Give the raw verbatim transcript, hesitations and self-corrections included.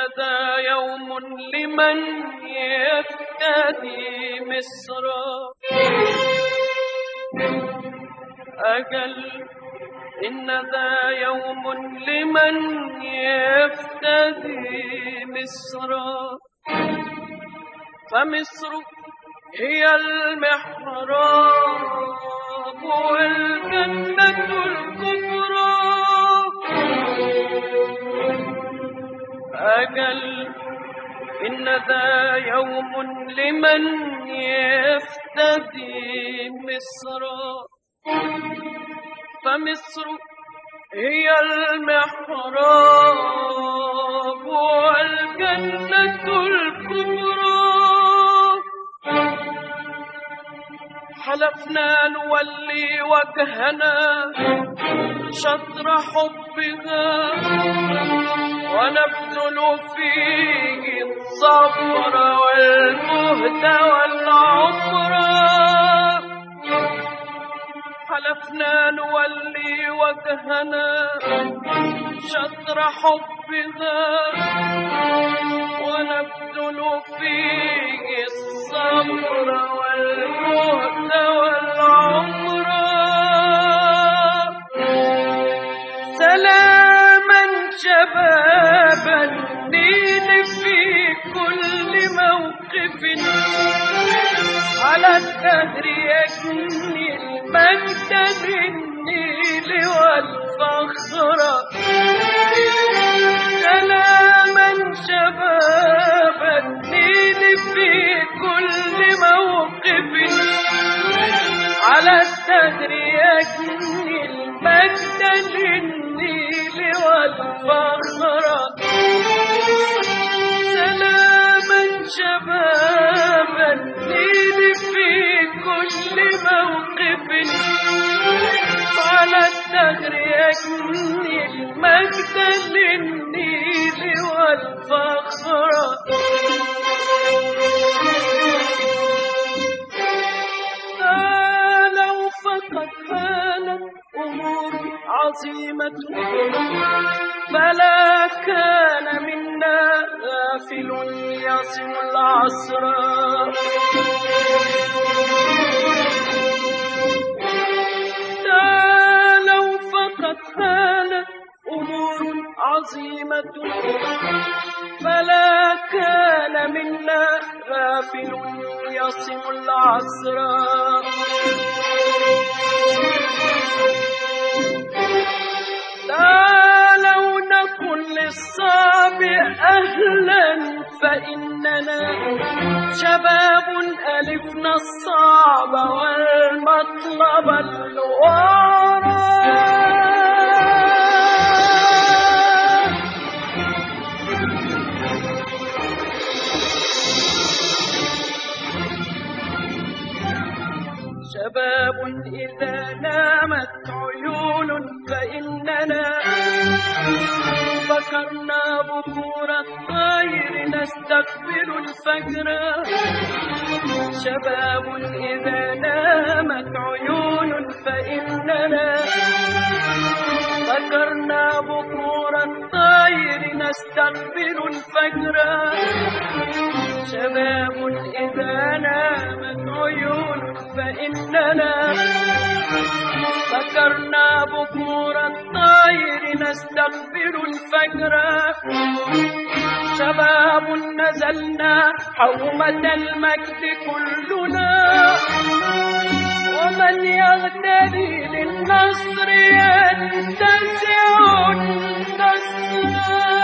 ذا يوم لمن يفتدي مصرا أجل إن ذا يوم لمن يفتدي مصرا فمصر هي المحراب والجنة الكبرى أجل إن ذا يوم لمن يفتدي مصرا فمصر هي المحراب والجنة الكبرى حلفنا نولي وجهنا شطر حبها ونبذل فيه الصبر والجهد والعمر حلفنا نولي وجهنا شطر حبها ونبذل فيه الصبر والجهد والعمر سلاما شباب الدين في كل موقف على الدهر يجني المجد بالنيل والفخر سلاما شباب الدين في كل موقف على الدهر يجني المجد بالنيل والفخر سلاما شباب الدين في كل موقف على الدهر يجني المجد للنيل والفخر لو فقد هانت أمور عظيمة فلا كان منا غافل يصم العصر لو فقد هانت أمور عظيمة فلا كان منا غافل يصم العصر لو نكن للصعب أهلا فإننا شباب ألفنا الصعب والمطلب الوارى شباب إذا نامت عيون فإننا فكرنا بكور الطير نستقبل الفجر شباب إذا نامت عيون فإننا فكرنا بكور الطير نستقبل الفجر شباب إذا نامت عيون فإننا فكرنا بكور الطير نستقبل الفجر شباب نزلنا حومة المجد كلنا ومن يغتدي للنصر ينتزع النصر